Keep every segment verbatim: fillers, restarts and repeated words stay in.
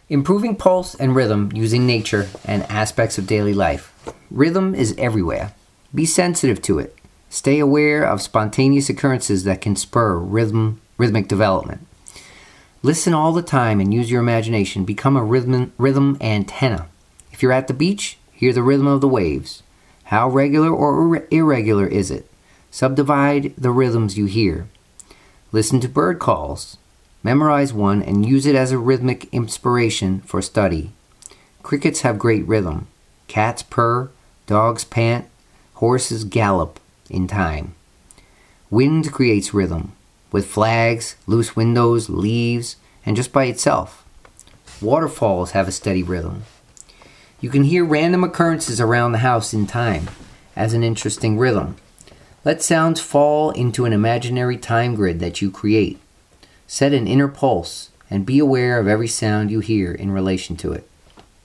Improving pulse and rhythm using nature and aspects of daily life. Rhythm is everywhere. Be sensitive to it. Stay aware of spontaneous occurrences that can spur rhythm, rhythmic development. Listen all the time and use your imagination. Become a rhythm, rhythm antenna. If you're at the beach, hear the rhythm of the waves. How regular or irregular is it? Subdivide the rhythms you hear. Listen to bird calls. Memorize one and use it as a rhythmic inspiration for study. Crickets have great rhythm. Cats purr, dogs pant, horses gallop in time. Wind creates rhythm with flags, loose windows, leaves, and just by itself. Waterfalls have a steady rhythm. You can hear random occurrences around the house in time as an interesting rhythm. Let sounds fall into an imaginary time grid that you create. Set an inner pulse and be aware of every sound you hear in relation to it.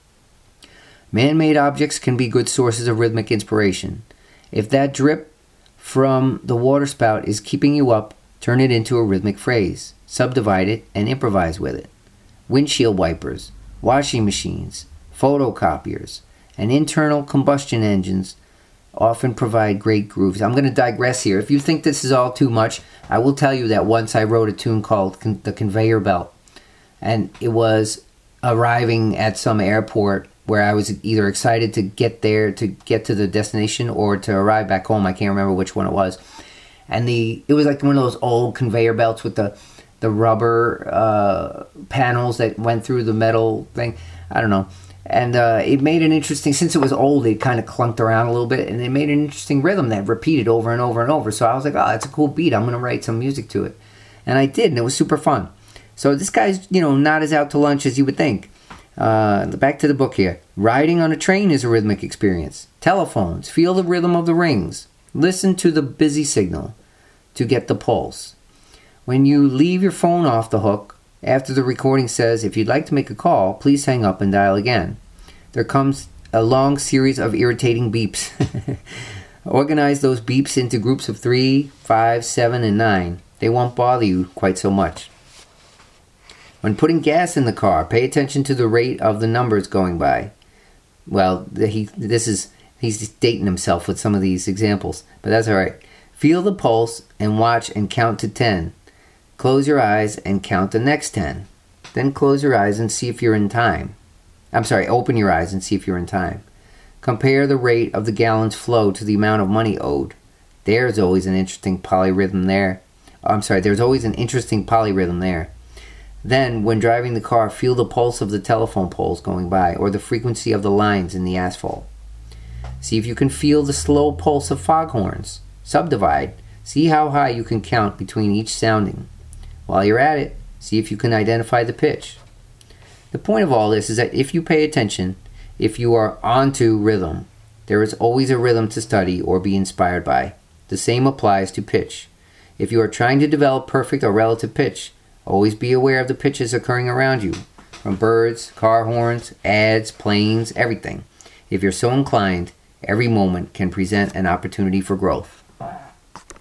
Man-made objects can be good sources of rhythmic inspiration. If that drip from the waterspout is keeping you up, turn it into a rhythmic phrase. Subdivide it and improvise with it. Windshield wipers, washing machines, photocopiers, and internal combustion engines often provide great grooves. I'm going to digress here. If you think this is all too much, I will tell you that once I wrote a tune called Con- The Conveyor Belt, and it was arriving at some airport where I was either excited to get there, to get to the destination, or to arrive back home. I can't remember which one it was. And the it was like one of those old conveyor belts with the, the rubber uh, panels that went through the metal thing. I don't know. And uh, it made an interesting, since it was old, it kind of clunked around a little bit, and it made an interesting rhythm that repeated over and over and over. So I was like, oh, that's a cool beat. I'm going to write some music to it. And I did, and it was super fun. So this guy's, you know, not as out to lunch as you would think. Uh, back to the book here. Riding on a train is a rhythmic experience. Telephones, feel the rhythm of the rings. Listen to the busy signal to get the pulse. When you leave your phone off the hook, after the recording says, if you'd like to make a call, please hang up and dial again. There comes a long series of irritating beeps. Organize those beeps into groups of three, five, seven, and nine. They won't bother you quite so much. When putting gas in the car, pay attention to the rate of the numbers going by. Well, he this is he's dating himself with some of these examples, but that's all right. Feel the pulse and watch and count to ten. Close your eyes and count the next ten. Then close your eyes and see if you're in time. I'm sorry, open your eyes and see if you're in time. Compare the rate of the gallon's flow to the amount of money owed. There's always an interesting polyrhythm there. I'm sorry, there's always an interesting polyrhythm there. Then, when driving the car, feel the pulse of the telephone poles going by or the frequency of the lines in the asphalt. See if you can feel the slow pulse of foghorns. Subdivide. See how high you can count between each sounding. While you're at it, see if you can identify the pitch. The point of all this is that if you pay attention, if you are onto rhythm, there is always a rhythm to study or be inspired by. The same applies to pitch. If you are trying to develop perfect or relative pitch, always be aware of the pitches occurring around you, from birds, car horns, ads, planes, everything. If you're so inclined, every moment can present an opportunity for growth.